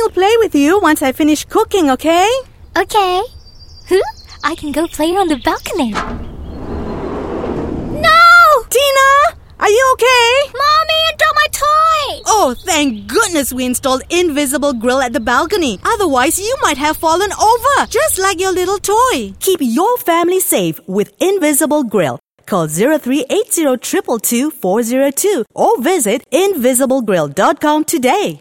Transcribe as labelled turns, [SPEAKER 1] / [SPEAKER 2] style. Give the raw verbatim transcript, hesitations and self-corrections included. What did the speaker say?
[SPEAKER 1] still play with you once I finish cooking, okay?
[SPEAKER 2] Okay. Huh? I can go play on the balcony. No!
[SPEAKER 1] Tina! Are you okay?
[SPEAKER 2] Mommy, I dropped my toy!
[SPEAKER 1] Oh, thank goodness we installed Invisible Grill at the balcony. Otherwise, you might have fallen over, just like your little toy. Keep your family safe with Invisible Grill. Call zero three eight zero two two two four zero two or visit invisible grill dot com today.